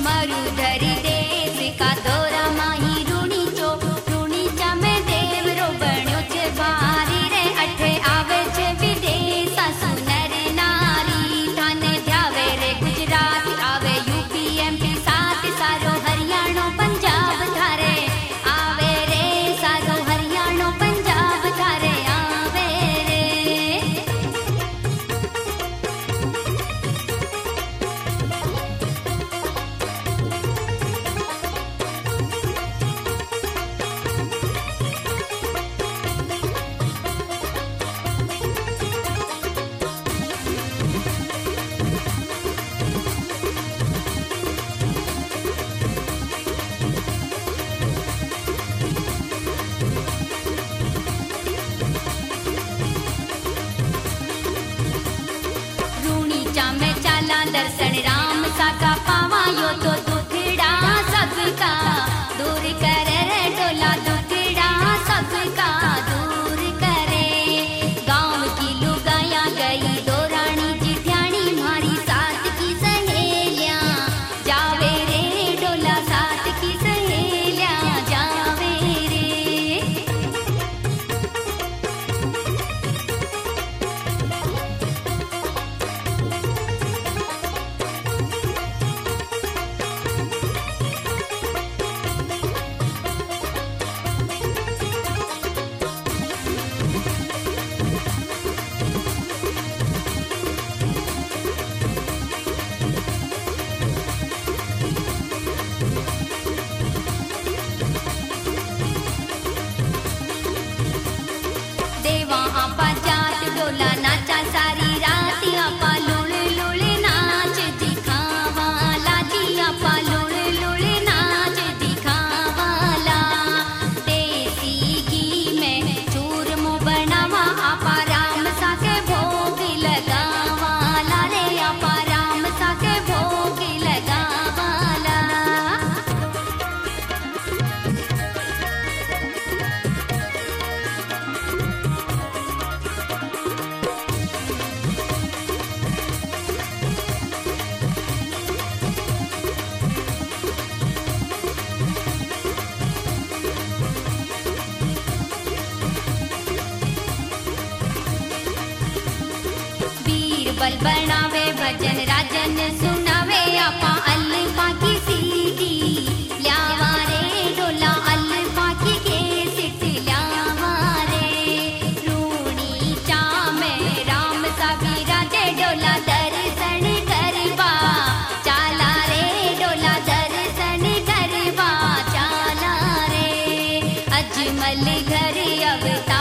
मरुधरी देश का दौरा माही रूणी चो रूणी चा में देवरो बण्यो छे भारी रे अठे आवे छे विदेश सुनर नारी थाने ध्यावे रे गुजरात आवे यूपी एमपी साथ सारो हरियाणो पंजाब थारे आवे रे सारो हरियाणो पंजाब थारे आवे रे। रूणी चा में चाला दर्शन राम साका पावा यो तो दुखड़ा सबका दूर करे रे डोला दुखड़ा सबका दूर करे। गांव की लुगाया गई दौरानी जिठ्याणी मारी साथ की सहेलियां जावे रे डोला साथ की सहेलियां जावे रे। देवा आपा जात डोला नाचा सारी रात आपा लुड़ लुड़ नाच दिखावाला जी आपा लुड़ लुड़ नाच दिखावाला। देसी घी में चूरमो बनावा आपा राम सा के भोग लगावाला रे आपा राम सा के भोग लगावाला। बीरबल बनावे भजन राजन सुनावे आपा अल्फा की सीधी ल्यावा रे डोला अल्फा की के सिट ल्यावा रे। रूणी चा में राम सा विराजे डोला दर्शन करवा चाला रे डोला दर्शन करवा चाला रे। अजमल घर अवतार